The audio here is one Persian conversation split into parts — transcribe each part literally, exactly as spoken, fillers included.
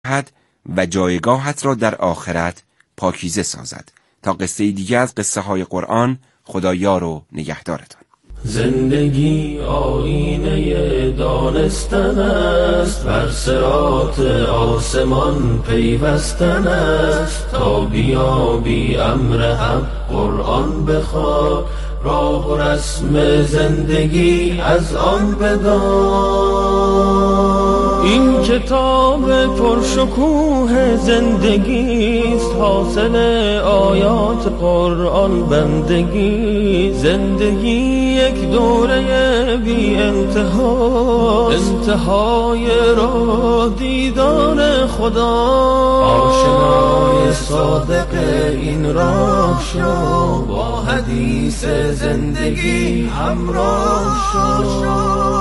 بدهد و جایگاهت را در آخرت پاکیزه سازد. تا قصه دیگه از قصه های قرآن، خدا یار و نگهدارتان. زندگی آینه دانستن است، بر صراط آسمان پیوستن است. تا بیابی امر حق قرآن بخوان، راه و رسم زندگی از آن بدان. این کتاب پرشکوه زندگیست، حاصل آیات قرآن بندگی. زندگی یک دوره بی انتها، انتهای راه دیدار خدا. آشنای صادق این راه شو، با حدیث زندگی همراه شو.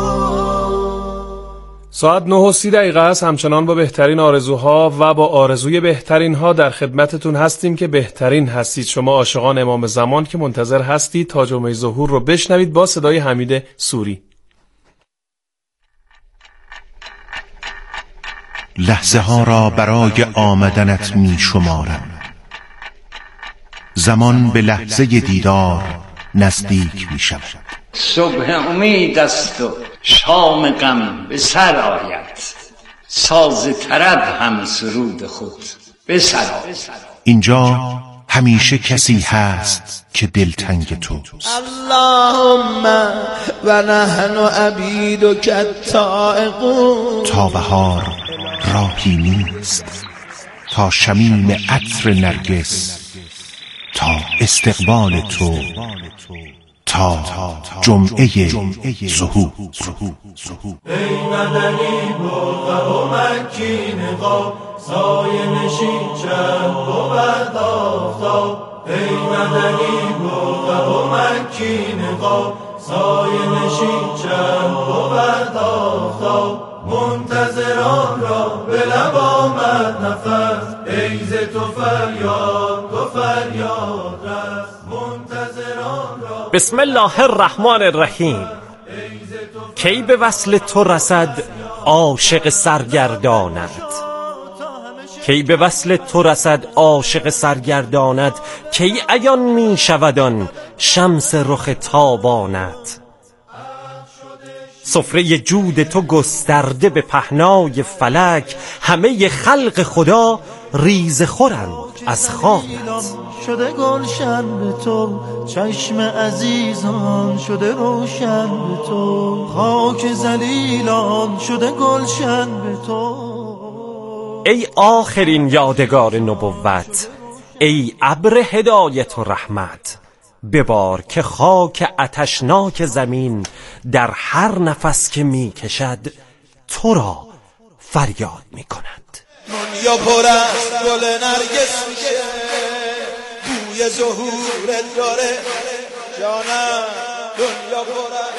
ساعت نه و سی دقیقه است. همچنان با بهترین آرزوها و با آرزوی بهترین ها در خدمتتون هستیم که بهترین هستید. شما عاشقان امام زمان که منتظر هستید تا جمعه ظهور رو بشنوید با صدای حمید سوری. لحظه ها را برای آمدنت می شمارم، زمان به لحظه دیدار نزدیک می شود. صبح امید است و شام غم به سر آید، ساز طرب هم سرود خود به سر آید. اینجا همیشه کسی هست که دلتنگ توست. اللهم و نحن عبیدک الطائعون. تا بهار راهی نیست، تا شمیم عطر نرگس، تا استقبال تو، تا جمعه ظهور. ای مدنی برقه و مکی نقاب، سایه نشین چند بود آفتاب. ای مدنی برقه و مکی نقاب، سایه نشین چند بود آفتاب. منتظران را به لب آمد نفس، ای ز تو فریاد تو فریاد رس. منتظران را بسم الله الرحمن الرحیم. کی به وصل تو رسد عاشق سرگردانت، کی به وصل تو رسد عاشق سرگردانت. کی عیان می شود آن شمس رخ تابانت. سفره جود تو گسترده به پهنای فلک، همه خلق خدا ریز خورند از خوانت. شده گلشن به تو، چشم عزیزان شده روشن به تو. خاک ذلیلان شده گلشن به تو. ای آخرین یادگار نبوت، ای ابر هدایت و رحمت. ببار که خاک آتشناک زمین در هر نفس که می کشد تو را فریاد می کند. دنیا پر از گل نرگس میشه، بوی ظهورت داره جانم. دنیا پر از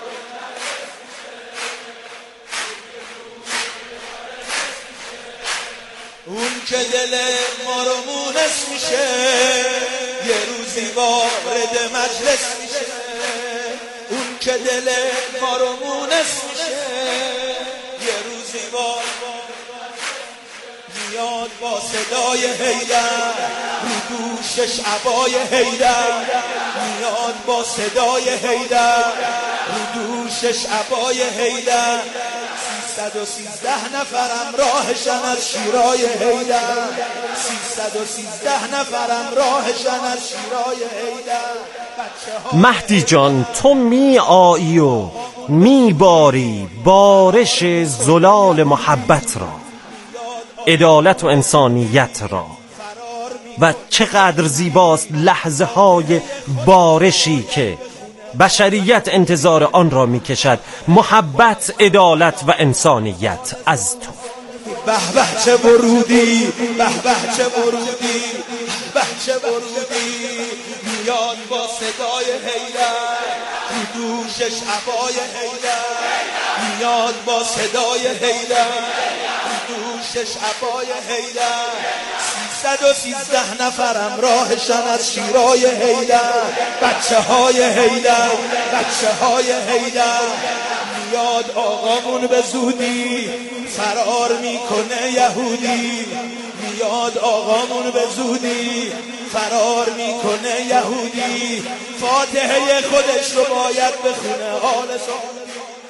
اون که دل ما رو مونس میشه، یه روزی وارد مجلس میشه. اون که دل ما رو مونس میشه، یه روزی وارد میاد با صدای حیدر، رو دوشش عبای حیدر. میاد با صدای حیدر، رو دوشش عبای حیدر. سیصد و سیزده نفرم راهشن از شیرای حیدر، سیصد و سیزده نفرم راهشن از شیرای حیدر. مهدی جان تو می آیی و می باری بارش زلال محبت را، عدالت و انسانیت را. و چقدر زیباست لحظه های بارشی که بشریت انتظار آن را می کشد. محبت، عدالت و انسانیت از تو. به به چه ورودی، به به چه ورودی، به چه ورودی. میاد با صدای حیدر، رو دوشش عبای حیدر. میاد با صدای حیدر، رو دوشش عبای حیدر. سیصد و سیزده نفرم راهشن از شیرای حیدر. بچه های حیدر، بچه های حیدر. میاد آقامون به زودی فرار میکنه یهودی، میاد آقامون به زودی فرار میکنه یهودی، فاتحه خودش رو باید بخونه آل سعودی.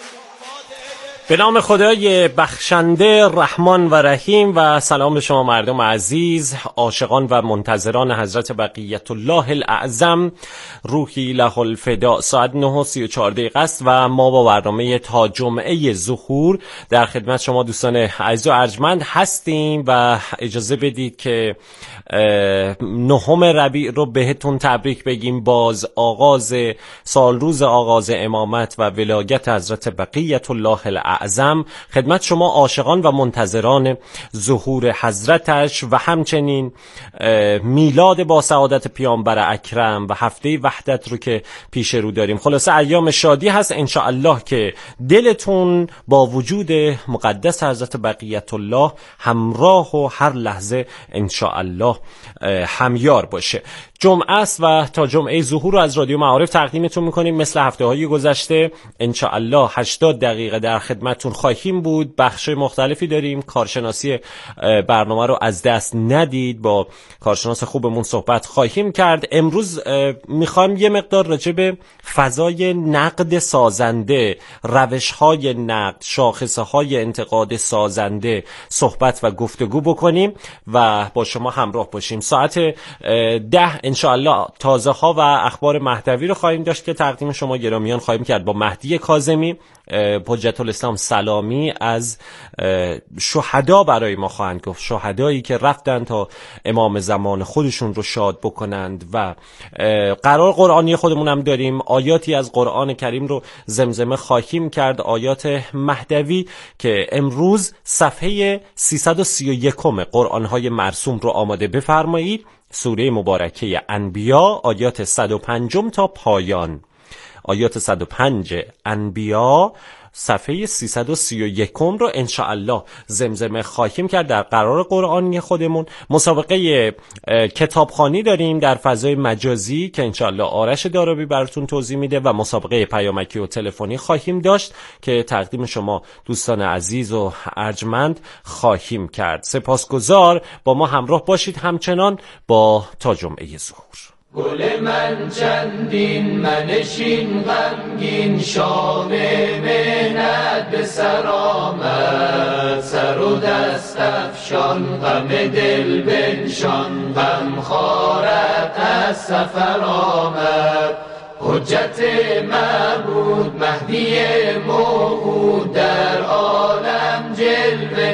به نام خدای بخشنده رحمان و رحیم و سلام به شما مردم عزیز، عاشقان و منتظران حضرت بقیت الله الاعظم، روحی له الفدا. ساعت نه و سی و چهار دقیقه است و ما با برنامه تا جمعه ظهور در خدمت شما دوستان عزیز و ارجمند هستیم و اجازه بدید که نهم ربیع رو بهتون تبریک بگیم، باز آغاز سال روز آغاز امامت و ولایت حضرت بقیت الله الاعظم خدمت شما عاشقان و منتظران ظهور حضرتش و همچنین میلاد با سعادت پیامبر اکرم و هفته وحدت رو که پیش رو داریم. خلاصه ایام شادی هست انشاءالله که دلتون با وجود مقدس حضرت بقیت الله همراه و هر لحظه انشاءالله همیار باشه. جمعه است و تا جمعه ظهور رو از رادیو معارف تقدیمتون میکنیم. مثل هفته های گذشته انشاءالله هشتاد دقیقه در خدمتتون خواهیم بود. بخش مختلفی داریم، کارشناسی برنامه رو از دست ندید، با کارشناس خوبمون صحبت خواهیم کرد. امروز میخوایم یه مقدار راجع به فضای نقد سازنده، روش های نقد، شاخصه های انتقاد سازنده صحبت و گفتگو بکنیم و با شما همراه باشیم. ساعت ده انشاءالله تازه ها و اخبار مهدوی رو خواهیم داشت که تقدیم شما گرامیان خواهیم کرد با مهدی کاظمی. حجت الاسلام سلامی از شهدا برای ما خواهند گفت، شهدایی که رفتن تا امام زمان خودشون رو شاد بکنند. و قرار قرآنی خودمون هم داریم، آیاتی از قرآن کریم رو زمزمه خواهیم کرد، آیات مهدوی که امروز صفحه سیصد و سی و یک قرآن‌های مرسوم رو آماده بفرمایید. سوره مبارکه انبیا آیات صد و پنج تا پایان، آیات صد و پنج انبیا صفحه سیصد و سی و یک رو انشاءالله زمزمه خواهیم کرد در قرار قرآنی خودمون. مسابقه کتابخوانی داریم در فضای مجازی که انشاءالله آرش دارابی براتون توضیح میده و مسابقه پیامکی و تلفنی خواهیم داشت که تقدیم شما دوستان عزیز و ارجمند خواهیم کرد. سپاسگزار، با ما همراه باشید همچنان با تا جمعه ظهور. گل من چندین منشین غمگین، شام مهنت به سر آمد، سر و دست افشان غم دل بنشان، غم خارت از سفر آمد. حجت معبود مهدی موعود در عالم جلوه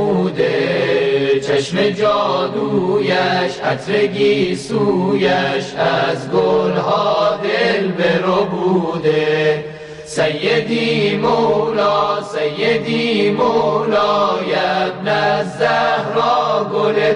نموده، چشم جادویش عطر گیسویش از گلها دل بربوده. سیدی مولا سیدی مولا ابن الزهرا گل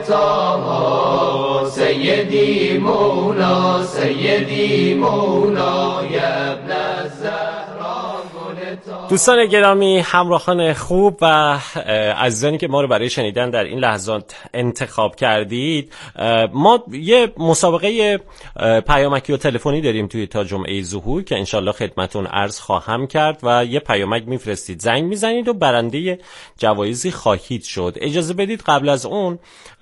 طاها، سیدی مولا سیدی مولا ابن الزهرا گل طاها. دوستان گرامی، همراهان خوب و عزیزانی که ما رو برای شنیدن در این لحظات انتخاب کردید، ما یه مسابقه پیامکی و تلفنی داریم توی تا جمعه ظهور که انشالله خدمتون عرض خواهم کرد و یه پیامک میفرستید، زنگ میزنید و برنده جوایزی خواهید شد. اجازه بدید قبل از اون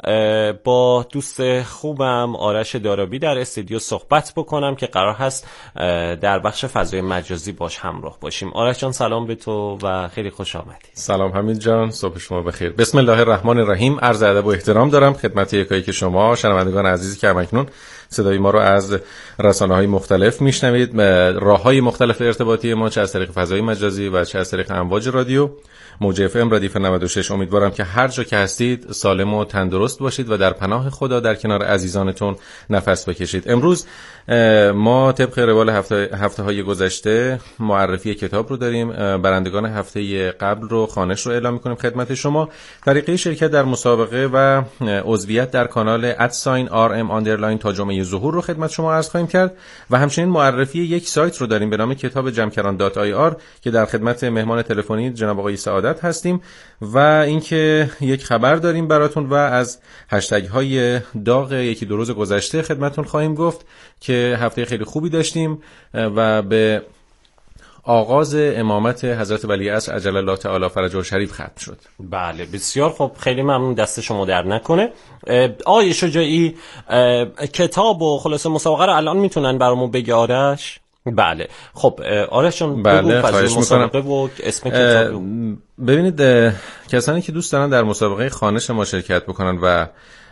با دوست خوبم آرش دارابی در استودیو صحبت بکنم که قرار هست در بخش فضای مجازی باش همراه باشیم. آرش جان سلام به تو و خیلی خوش آمدید. سلام حمید جان، صبح شما بخیر. بسم الله الرحمن الرحیم. عرض ادب و احترام دارم خدمت یکایی که شما شنوندگان عزیزی که همکنون صدای ما رو از رسانه‌های مختلف میشنوید. راه‌های مختلف ارتباطی ما چه از طریق فضای مجازی و چه از طریق امواج رادیو موج اف ام ردیف نود و شش. امیدوارم که هر جا که هستید سالم و تندرست باشید و در پناه خدا در کنار عزیزانتون نفس بکشید. امروز ما طبق روال هفته هفته های گذشته معرفی کتاب رو داریم. برندگان هفته قبل رو خوانش رو اعلام می‌کنیم خدمت شما. طریقه شرکت در مسابقه و عضویت در کانال ادساین آر ام آندرلاین تا جمعه ظهور رو خدمت شما عرض خواهیم کرد و همچنین معرفی یک سایت رو داریم به نام کتاب جمکران دات آی آر که در خدمت مهمان تلفنی جناب آقای سعادت هستیم و اینکه یک خبر داریم براتون و از هشتگ های داغ یکی دو روز گذشته خدمتون خواهیم گفت که هفته خیلی خوبی داشتیم و به آغاز امامت حضرت ولیعصر عجل الله تعالی فرجه شریف ختم شد. بله بسیار خب، خیلی ممنون، دست شما در نکنه. آقای شجاعی کتاب و خلاصه مسابقه رو الان میتونن برامون بگی آرش؟ بله خب آرش جان بله خواهش میکنم. و اسم کتاب. ببینید کسانی که دوست دارن در مسابقه خوانش ما شرکت بکنن و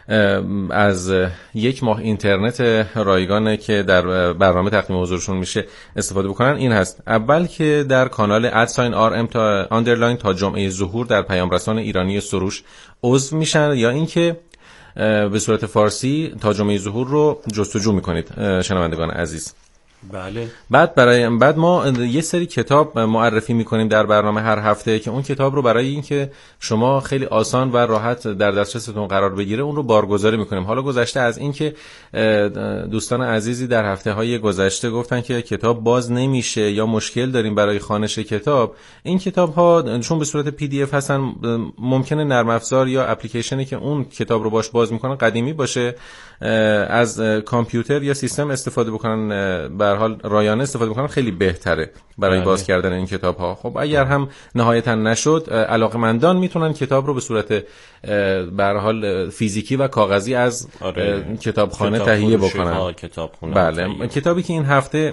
از یک ماه اینترنت رایگانه که در برنامه تقدیم حضورشون میشه استفاده بکنن، این هست: اول که در کانال ادساین آر ام تا آندرلاین تا جمعه ظهور در پیام رسان ایرانی سروش عضو میشن، یا اینکه به صورت فارسی تا جمعه ظهور رو جستجو میکنید شنوندگان عزیز. بله. بعد برای بعد ما یه سری کتاب معرفی میکنیم در برنامه هر هفته که اون کتاب رو برای اینکه شما خیلی آسان و راحت در دسترستون قرار بگیره اون رو بارگذاری میکنیم. حالا گذشته از این که دوستان عزیزی در هفته های گذشته گفتن که کتاب باز نمیشه یا مشکل داریم برای خوانش کتاب، این کتاب ها چون به صورت پی دی اف هستن ممکنه نرم افزار یا اپلیکیشنی که اون کتاب رو باش باز میکنن قدیمی باشه، از کامپیوتر یا سیستم استفاده بکنن، به هر حال رایانه استفاده بکنن خیلی بهتره برای بله. باز کردن این کتاب ها. خب اگر هم نهایتا نشد، علاقمندان میتونن کتاب رو به صورت به هر حال فیزیکی و کاغذی از آره. کتابخانه تهیه بکنن. بله. کتابی که این هفته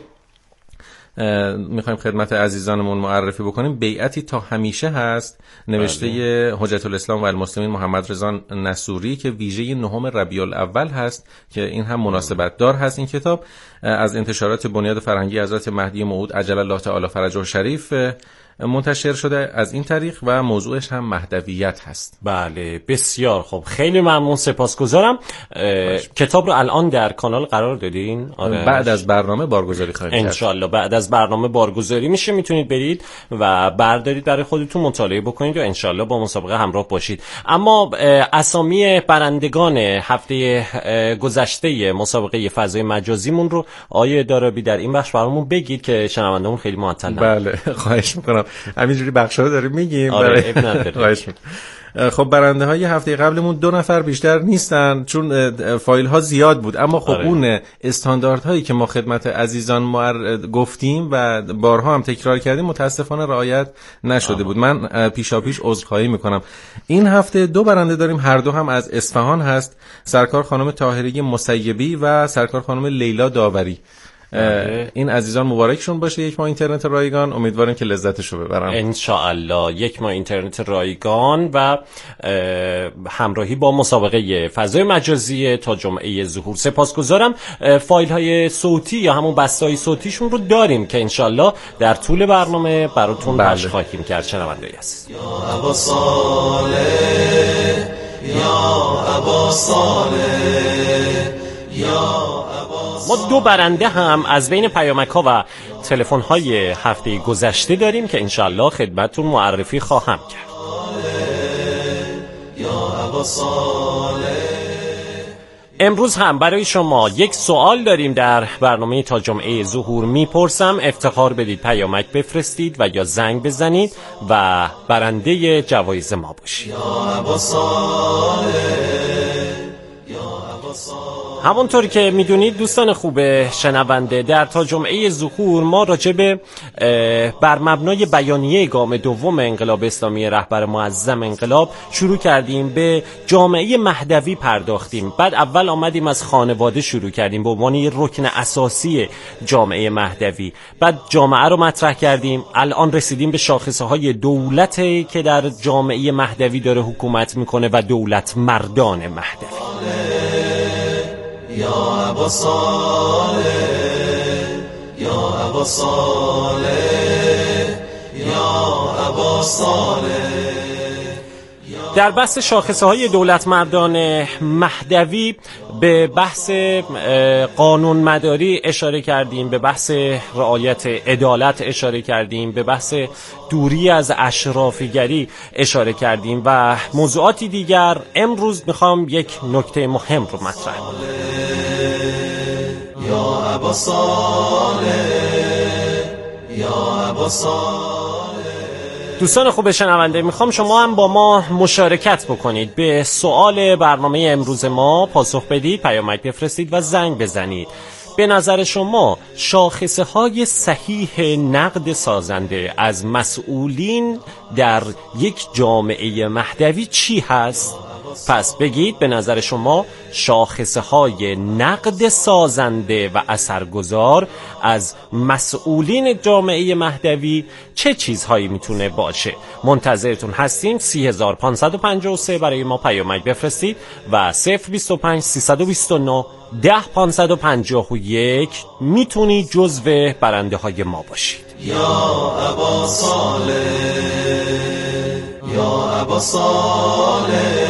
میخوایم خدمت عزیزانمون معرفی بکنیم بیعتی تا همیشه هست، نوشته بله. حجت الاسلام و المسلمین محمد رضا نصوری که ویژه نهم ربیع الاول هست که این هم مناسبت دار هست. این کتاب از انتشارات بنیاد فرهنگی حضرت مهدی موعود عجل الله تعالی فرجه شریف منتشر شده از این طریق و موضوعش هم مهدویت هست. بله بسیار خب، خیلی ممنون، سپاسگزارم. کتاب رو الان در کانال قرار دادین؟ آره. بعد از برنامه بارگذاری خواهیم کرد. انشالله بعد از برنامه بارگذاری میشه، میتونید برید و بردارید برای خودتون مطالعه بکنید و انشالله با مسابقه همراه باشید. اما اسامی برندگان هفته گذشته مسابقه فضای مجازیمون رو آیه دارابی در این بخش برامون بگید که شنونده‌مون خیلی معطلن. بله خواهش میکنم، همینجوری بخشا رو داریم میگیم. آره برای... خب برنده های هفته قبلمون دو نفر بیشتر نیستن چون فایل ها زیاد بود، اما خب آره. اون استانداردهایی که ما خدمت عزیزان معر... گفتیم و بارها هم تکرار کردیم متاسفانه رعایت نشده آه. بود. من پیشا پیش عذرخواهی میکنم. این هفته دو برنده داریم، هر دو هم از اصفهان هست، سرکار خانم طاهری مسیبی و سرکار خانم لیلا داوری. این عزیزان مبارکشون باشه یک ماه اینترنت رایگان، امیدواریم که لذتشو ببرن ان شاء الله. یک ماه اینترنت رایگان و همراهی با مسابقه فضای مجازی تا جمعه ظهور. سپاسگزارم. فایل های صوتی یا همون بسته‌های صوتیشون رو داریم که ان شاء الله در طول برنامه براتون پخش خواهیم کرد. شنونده‌ای هست. یا ابا صالح یا ابا صالح یا ما دو برنده هم از بین پیامک ها و تلفن های هفته گذشته داریم که انشالله خدمتتون معرفی خواهم کرد. امروز هم برای شما یک سوال داریم در برنامه تا جمعه ظهور. میپرسم افتخار بدید پیامک بفرستید و یا زنگ بزنید و برنده جوایز ما باشید. همونطور که میدونید دوستان خوب شنونده، در تا جمعه ظهور ما راجع به بر مبنای بیانیه گام دوم انقلاب اسلامی رهبر معظم انقلاب شروع کردیم، به جامعه مهدوی پرداختیم. بعد اول آمدیم از خانواده شروع کردیم به عنوان یک رکن اساسی جامعه مهدوی، بعد جامعه رو مطرح کردیم، الان رسیدیم به شاخصه های دولتی که در جامعه مهدوی داره حکومت میکنه و دولت مردان مهدوی. یا ابا صالح یا ابا صالح یا ابا صالح. در بحث شاخصه های دولت مردان مهدوی به بحث قانون مداری اشاره کردیم، به بحث رعایت عدالت اشاره کردیم، به بحث دوری از اشرافیگری اشاره کردیم و موضوعاتی دیگر. امروز میخوام یک نکته مهم رو مطرح کنم. یا ابا صالح یا ابا صالح. دوستان خوب شنونده، میخوام شما هم با ما مشارکت بکنید، به سوال برنامه امروز ما پاسخ بدید، پیامک بفرستید و زنگ بزنید. به نظر شما شاخصه های صحیح نقد سازنده از مسئولین در یک جامعه مهدوی چی هست؟ پس بگید به نظر شما شاخصه های نقد سازنده و اثرگذار از مسئولین جامعه مهدوی چه چیزهایی میتونه باشه؟ منتظرتون هستیم. سی هزار و پانصد و پنجاه و سه برای ما پیامک بفرستید و صفر بیست و پنج سیصد و بیست و نه ده پانصد و پنجاه و یک میتونید جزو برنده های ما باشید. یا ابا صالح، یا ابا صالح،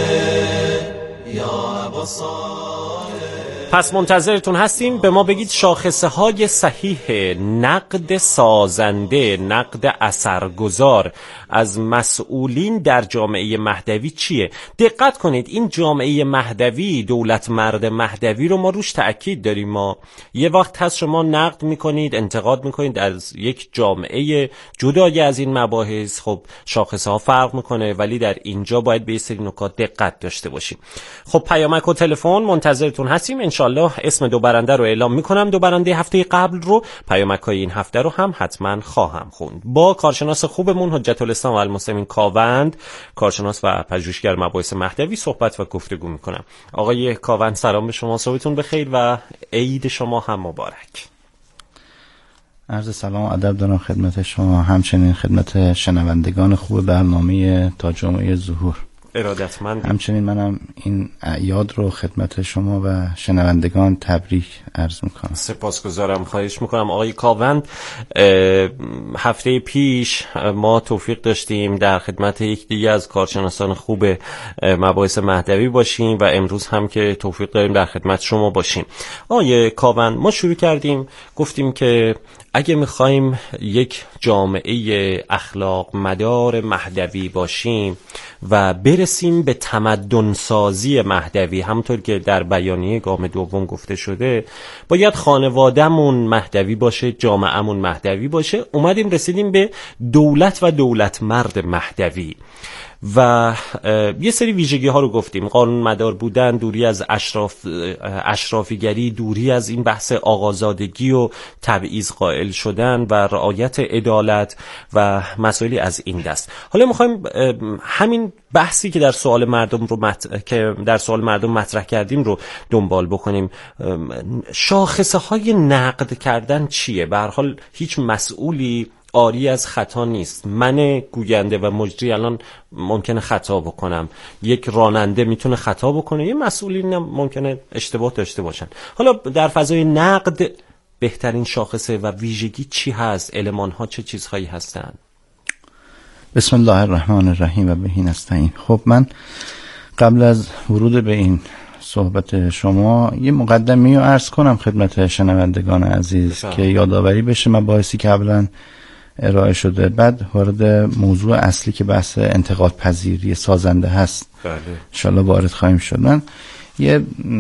یا ابا صالح. پس منتظرتون هستیم. به ما بگید شاخصه های صحیح نقد سازنده، نقد اثرگذار از مسئولین در جامعه مهدوی چیه؟ دقت کنید این جامعه مهدوی، دولت مرد مهدوی رو ما روش تأکید داریم. ما یه وقت هست شما نقد میکنید، انتقاد میکنید از یک جامعه جدای از این مباحث، خب شاخصه ها فرق میکنه، ولی در اینجا باید به این سری نکات دقت داشته باشیم. خب پیامک و تلفن منتظرتون هستیم. انشالله اسم دو برنده رو اعلام میکنم. دو برنده هفته قبل رو، پیامک های این هفته رو هم حتما خواهم خوند. با کارشناس خوبمون حجت الاسلام و المسلمین کاوند، کارشناس و پژوهشگر مباحث مهدوی صحبت و گفتگو میکنم. آقای کاوند سلام به شما، صبحتون بخیر و عید شما هم مبارک. عرض سلام و ادب دارم خدمت شما، همچنین خدمت شنوندگان خوب برنامه تا جمعه ظهور. ارادتمند. همچنین منم این اعیاد رو خدمت شما و شنوندگان تبریک عرض میکنم. سپاسگزارم، خواهش میکنم. آقای کاوند، هفته پیش ما توفیق داشتیم در خدمت یک دیگه از کارشناسان خوب مباحث مهدوی باشیم و امروز هم که توفیق داریم در خدمت شما باشیم. آقای کاوند، ما شروع کردیم گفتیم که اگه میخوایم یک جامعه اخلاق مدار مهدوی باشیم و برسیم به تمدن سازی مهدوی، همونطور که در بیانیه گام دوم گفته شده، باید خانواده‌مون مهدوی باشه، جامعه‌مون مهدوی باشه. اومدیم رسیدیم به دولت و دولت مرد مهدوی و یه سری ویژگی ها رو گفتیم: قانون مدار بودن، دوری از اشراف اشرافیگری، دوری از این بحث آقازادگی و تبعیض قائل شدن و رعایت عدالت و مسائلی از این دست. حالا میخوایم همین بحثی که در سوال مردم رو مط... که در سوال مردم مطرح کردیم رو دنبال بکنیم. شاخصه های نقد کردن چیه؟ به هر حال هیچ مسئولی آری از خطا نیست. من گوینده و مجری الان ممکنه خطا بکنم، یک راننده میتونه خطا بکنه، یه مسئولین هم ممکنه اشتباه داشته باشن. حالا در فضای نقد بهترین شاخصه و ویژگی چی هست؟ المان ها چه چیزهایی هستن؟ بسم الله الرحمن الرحیم و بهی نستعین. خب من قبل از ورود به این صحبت شما یه مقدمه رو عرض کنم خدمت شنوندگان عزیز بسیار. که یادآوری بشه مباحثی که قبلا ارائه شده، بعد وارد موضوع اصلی که بحث انتقاد پذیری سازنده هست بله انشالله وارد خواهیم شد. من یه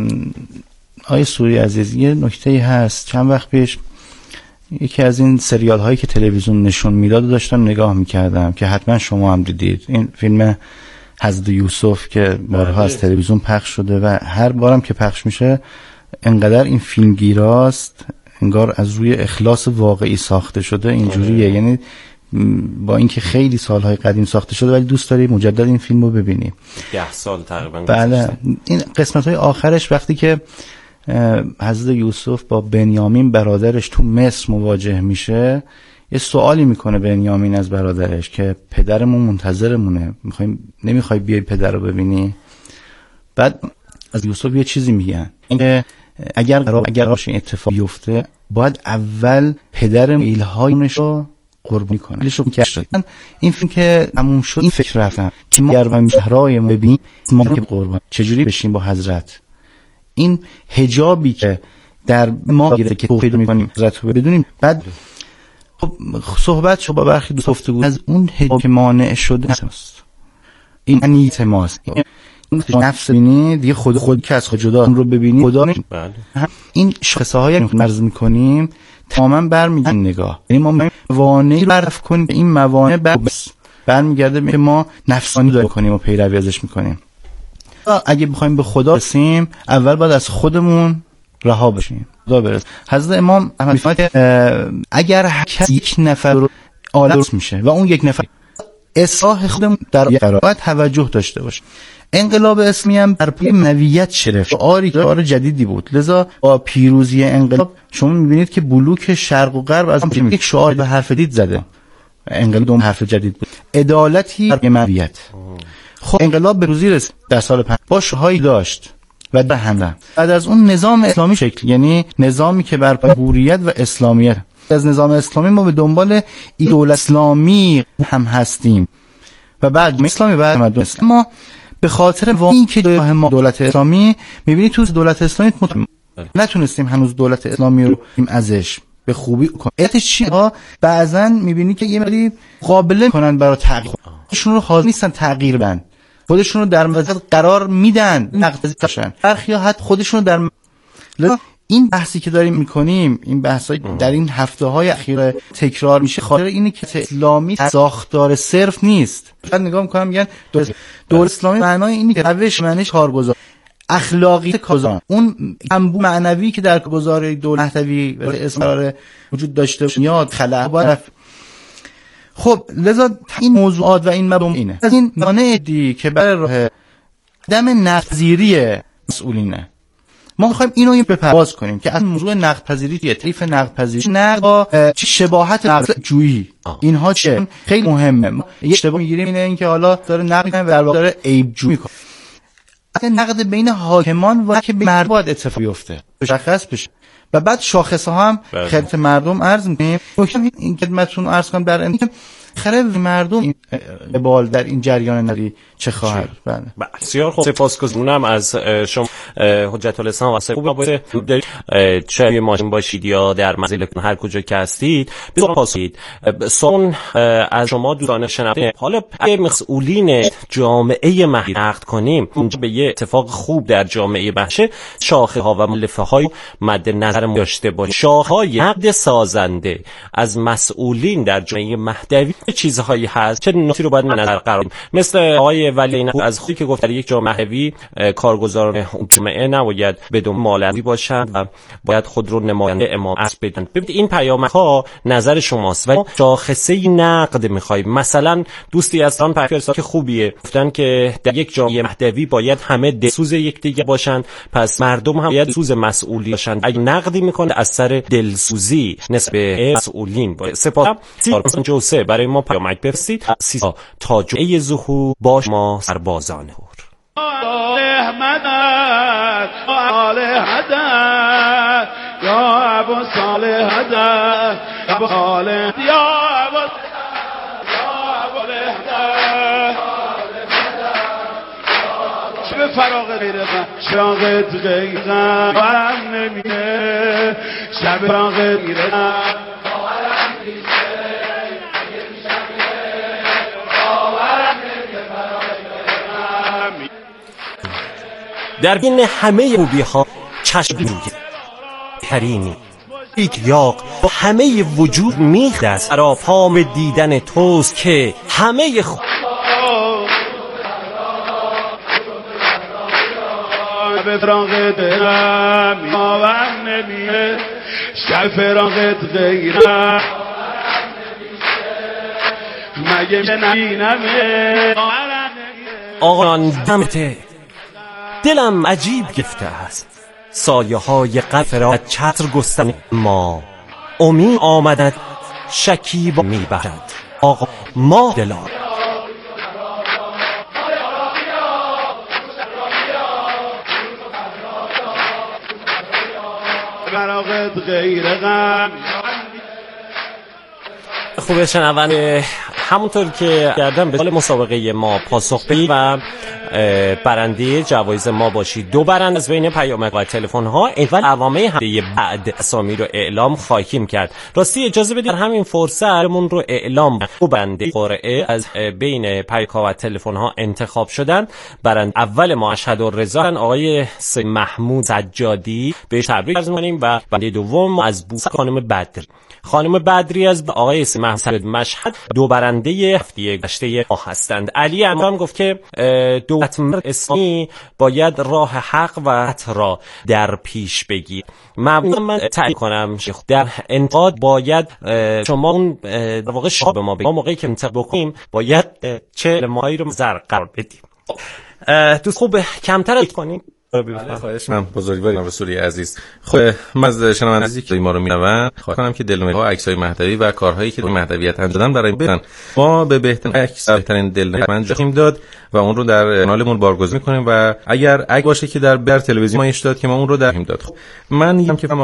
آیه سوری عزیز، یه نکته هست، چند وقت پیش یکی از این سریال هایی که تلویزیون نشون میداد داشتم نگاه میکردم که حتما شما هم دیدید، این فیلم حضرت یوسف که بارها از تلویزیون پخش شده و هر بارم که پخش میشه انقدر این فیلم گیراست، انگار از روی اخلاص واقعی ساخته شده اینجوریه. یعنی با اینکه خیلی سالهای قدیم ساخته شده ولی دوست داری مجدد این فیلم رو ببینی. ده سال تقریبا. بله. این قسمت های آخرش وقتی که حضرت یوسف با بنیامین برادرش تو مصر مواجه میشه، یه سوالی میکنه بنیامین از برادرش که پدرمون منتظرمونه، میخوایم نمیخوای بیای پدر رو ببینی؟ بعد از یوسف یه چیزی میگن اینکه اگر قرار اگر راش اتفاق بیفته باید اول پدر ایلهایش رو قربانی کنه. این فیلم که تموم شد این فکر رفتم که ما اگر و شهرهای ما ببینیم ما که قربان چجوری بشیم با حضرت، این حجابی که در ما گیره که توحید میکنیم حضرت رو بدونیم. بعد خب صحبت شو با برخی دوست گفتگو از اون حجاب که مانع شده است، این انیت ماست. نفس بینی دیگه خود خود که از خود جدا رو ببینی خدا نمی... بله. این شخصه های مرز میکنیم تماما برمیگردن نگاه، یعنی ما موانعی برف کنیم، این موانع بر بس برمیگرده که ما نفسانی داره کنیم و پیروی ازش میکنیم. اگه بخوایم به خدا رسیم اول باید از خودمون رها بشیم. خدا برس. حضرت امام احمد فرمود اگر کسی یک نفر رو عالم میشه و اون یک نفر اصلاح خودمون در قرار باید توجه داشته باشه. انقلاب اسلامی هم بر پایه معنویت شرف شعاری شعار جدیدی بود، لذا با پیروزی انقلاب شما میبینید که بلوک شرق و غرب از یک شعار به حرف دید زده. انقلاب دوم حرف جدید بود، عدالتی بر معنویت. خب انقلاب به روزی رسید در سال پنج با شعارهایی داشت و به همه بعد از اون نظام اسلامی شکل، یعنی نظامی که بر پایه حریت و اسلامیت. از نظام اسلامی ما به دنبال دولت اسلامی هم هستیم و بعد اسلامی بعد تمدن اسلامی. ما به خاطر واقعی که ما دولت اسلامی میبینید تو دولت اسلامی نتونستیم هنوز دولت اسلامی رو ازش به خوبی کنیم. علتش چیه؟ بعضن میبینی که یه مقداری قابل کنن برای تغییر، خودشون رو حاضر نیستن تغییر بدن، خودشون رو در وضعیت قرار میدن نقضی بشن، برخی ها حتی خودشون رو در م... این بحثی که داریم میکنیم، این بحثای در این هفته های اخیر تکرار میشه، خاطر اینه که اسلامی ساختار صرف نیست. بعد نگاه میکنم میگن دولت اسلامی معنای اینه که روش معنیش کارگزار اخلاقی کارگزار، اون انبوه معنوی که در گزاره دولت مهدوی اسلام وجود داشته باشه یاد خلأ باید. خب لذا این موضوعات و این مباحث اینه از این مانع دی که برای راه عدم نقض‌پذیری مسئولینه. ما می‌خوایم اینو بپرواز کنیم که از موضوع نقدپذیری چیه، تعریف نقدپذیری، نقد چه شباهت نقد جویی، اینها چه خیلی مهمه. یه اشتباه می‌گیریم اینه اینکه حالا داره نقد می‌کنه و در واقع داره عیب جویی می‌کنه. اصلا نقد بین حاکمان و که مردم باید اتفاق بیفته، مشخص بشه و بعد شاخص‌ها هم خدمت مردم عرض می‌کنیم. این خدمتتون عرض کنم در این خره مردم بال در این جریان نری چه خواهد. بله بسیار خوب، سپاسگزارم از شما حجت الاسلام واسه خوب دارید، چه ماشین باشید یا در منزل هر کجا که هستید بذار پاسید سون از شما دوستان شنونده. حالا اگه مسئولین جامعه مهدی نقد کنیم اونجا به یه اتفاق خوب در جامعه بشه، شاخه ها و ملفه های مد نظر داشته باشه. شاخه های نقد سازنده از مسئولین در جامعه مهدوی چیزهایی هست چه نکاتی رو باید من نظر قرار بدیم، مثل آقای ولی اینو از خودی که گفت در یک جامعه مهدوی کارگزاران جامعه نباید بدون مالوی باشند و باید خود رو نماینده امام عصر بدونن. ببینید این پیامک‌ها نظر شماست و شاخصه نقد می‌خوایم. مثلا دوستی از آن پرفرسا که خوبیه گفتن که در یک جامعه مهدوی باید همه دلسوز یکدیگر باشند، پس مردم هم باید سوز مسئولی باشند. اگه نقدی می‌کنه از سر دلسوزی نسبت به مسئولین باید. سپاسم جوسه برای ما پیامک بفرستید تا جمعه ظهور باش ما سربازان هور. احمد صالح یا ابو صالح ابو صالح یا ابو به فراغ غیرم شاغت غیرم برم نمیه شب فراغ غیرم در بین همه خوبی ها چشم روی کرینی یک یاق با همه وجود میخد سراپام دیدن توست که همه خوب به فراغت غیرم آورم نمیه شب فراغت غیرم مگه نبینمه آقایان دمته دلم عجیب گفته است، سایه های قفرات چتر گستن ما امید آمدد شکیب میبرد آقا ما دلان براغت غیر غم. خوبه شنونده، همونطور که کردم به سوال مسابقه ما پاسخ بدید و برنده جوایز ما باشید. دو برنده از بین پیامک و تلفن ها اول عوامه هفته بعد اسامی رو اعلام خواهیم کرد. راستی اجازه بدید در همین فرصتمون رو اعلام دو برنده قرعه از بین پیامک و تلفن ها انتخاب شدن. برنده اول ما اشهد الرضا آقای محمود سجادی بهش تبریک عرض می‌کنیم و برنده دوم از بوسه خانم بدری. خانم بدری از آقای محمود مشهد دو برنده هفته گذشته ما هستند. علی هم گفت که دو دولت اسلامی باید راه حق و را در پیش بگیر. من تأکید کنم در انتقاد باید شما اون در واقع شما به ما بگید، ما موقعی که انتقاد بکنیم باید چه مایی رو زر قرار بدیم. دوست خوب کمتر کنیم. خواهش من بزرگواری رسولی عزیز. خب من از شنوندگان عزیزی که ما رو می‌بینن خواهش کنم که دلنمایی ها، عکس‌های مهدوی و کارهایی که مهدویت انجام دادن برای ببینن. ما به بهترین عکس، بهترین دلنمایی من جویم داد و اون رو در کانالمون بارگذاری می‌کنیم و اگر عکس باشه که در بر تلویزیون ما داد که ما اون رو در داد. خب من میگم که